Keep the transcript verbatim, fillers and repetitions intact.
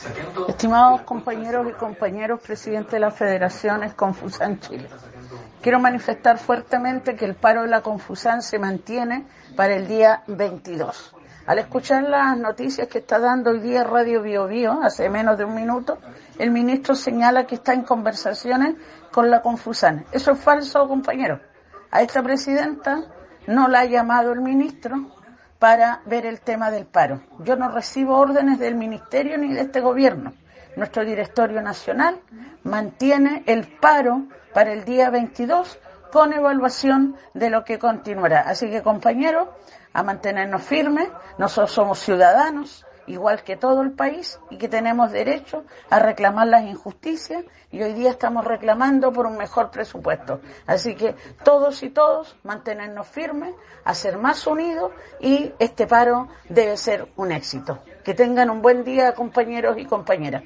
Estimados compañeros y compañeros, presidente de las federaciones Confusan Chile, quiero manifestar fuertemente que el paro de la Confusan se mantiene para el día veintidós. Al escuchar las noticias que está dando hoy día Radio Bio Bio, hace menos de un minuto, el ministro señala que está en conversaciones con la Confusan. Eso es falso, compañeros. A esta presidenta no la ha llamado el ministro para ver el tema del paro. Yo no recibo órdenes del ministerio ni de este gobierno. Nuestro directorio nacional mantiene el paro para el día veintidós con evaluación de lo que continuará. Así que, compañeros, a mantenernos firmes. Nosotros somos ciudadanos, igual que todo el país, y que tenemos derecho a reclamar las injusticias, y hoy día estamos reclamando por un mejor presupuesto. Así que todos y todos mantenernos firmes, a ser más unidos, y este paro debe ser un éxito. Que tengan un buen día, compañeros y compañeras.